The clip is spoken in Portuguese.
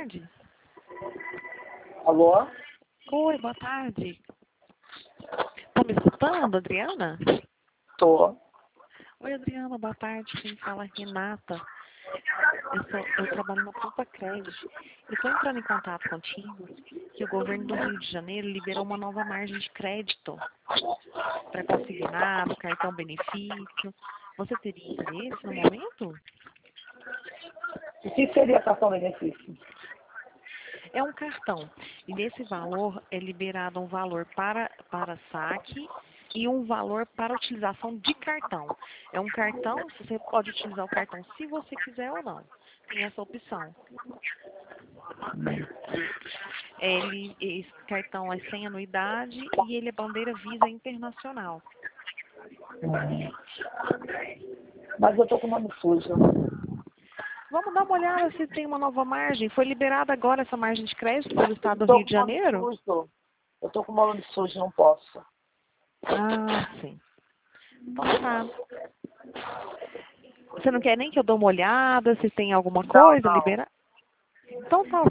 tarde. Alô? Oi, boa tarde. Tá me escutando, Adriana? Tô. Oi, Adriana, boa tarde. Quem fala é Renata. Eu trabalho na Poupa Crédito. Eu estou entrando em contato contigo que o governo do Rio de Janeiro liberou uma nova margem de crédito para consignado, cartão benefício. Você teria interesse no momento? O que seria cartão benefício? É um cartão. E nesse valor é liberado um valor para saque e um valor para utilização de cartão. É um cartão, você pode utilizar o cartão se você quiser ou não. Tem essa opção. Esse cartão é sem anuidade e ele é bandeira Visa Internacional. Mas eu tô com o nome sujo. Vamos dar uma olhada se tem uma nova margem. Foi liberada agora essa margem de crédito pelo Estado do Tô Rio com de o nome Janeiro? sujo. Eu tô com o nome sujo, não posso. Ah, sim. Então tá. Você não quer nem que eu dê uma olhada se tem alguma coisa Não. liberada? Então tá.